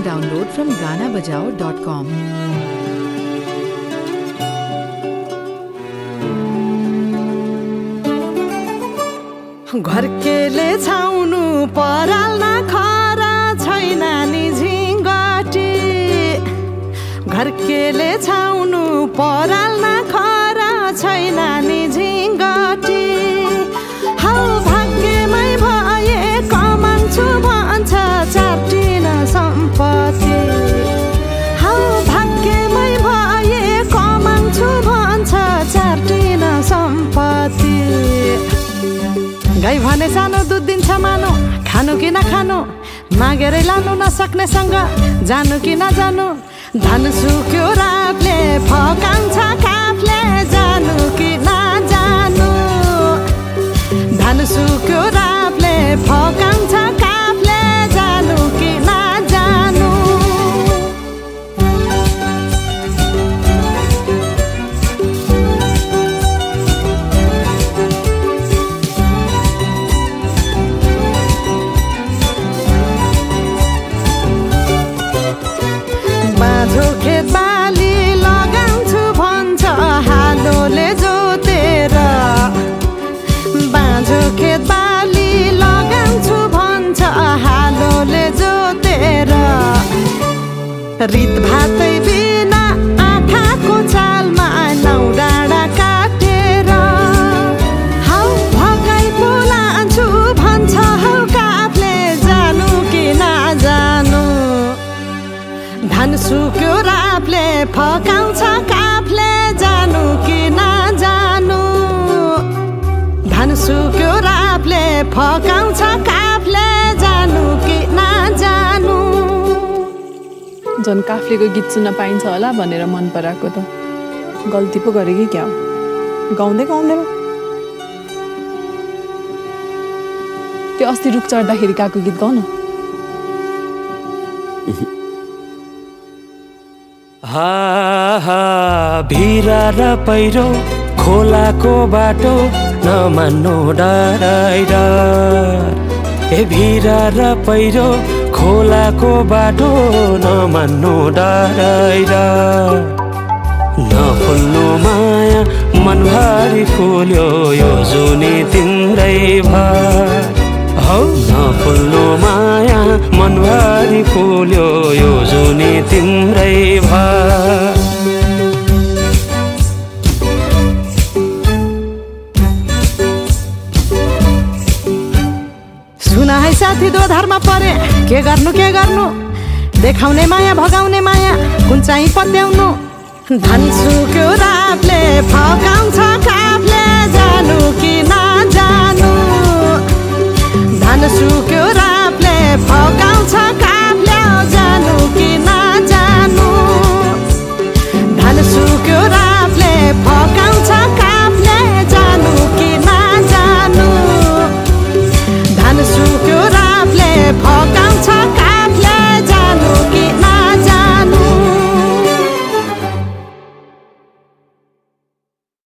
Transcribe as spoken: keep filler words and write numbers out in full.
download from gana bajao dot com. घरकेले छाउनु पराल नखरा छैन नि झिङ्गटी घरकेले छाउनु पराल नखरा छैन नि झिङ्गटी हौ भाग्यमै भए कमान्छु भन्छ चाटिन सम्पत्ति हौ भाग्यमै भए कमान्छु भन्छ चाटिन सम्पत्ति गाई भने सानो दुध दिन्छ मानो खानु कि नखानु मागेरै लानु नसक्नेसँग जानु कि नजानु धन सुक्यो रातले फकाउँछ काफले जानु कि नजानु धन सुक्यो रातले फकाउँछ काफले जानु कि नजानु खेत बाली लगाउँछु भन्छ हालोले जोतेर बाँझो खेत बाली लगाउँछु भन्छ हालोले जोतेर रित भातै बिना आँखाको चालमा नौ डाँडा काटेर हौ भगाइ बोलान्छु भन्छ हौ काफले जानु कि नजानु धन सुक्यो रापले फकाउँछ काफले जानु कि नजानु धन सुक्यो रापले फकाउँछ काफले जानु कि नजानु जन काफ्लेको गीत सुन्न पाइन्छ होला भनेर मन पराएको त गल्ती पो गरे कि क्या हो गाउँदै गाउँदै त्यो अस्ति रुख चढ्दाखेरि गएको गीत गाउन हा हा भिरा र पहिरो खोलाको बाटो नमान्नु डराइ डर ए भिरा र पहिरो खोलाको बाटो नमान्नु डराइ डर नफुल्नु माया मनभरि फुल्यो यो जुनी तिम्रै भर हौ नफुल्नु माया मनभरि फुल्यो यो जुनी तिम्रै भर सुन है साथी दोधारमा परे के गर्नु के गर्नु देखाउने माया भगाउने माया कुन चाहिँ पत्याउनु धन सुक्यो रातले फकाउँछ काफले जानु कि नजानु धन सुक्यो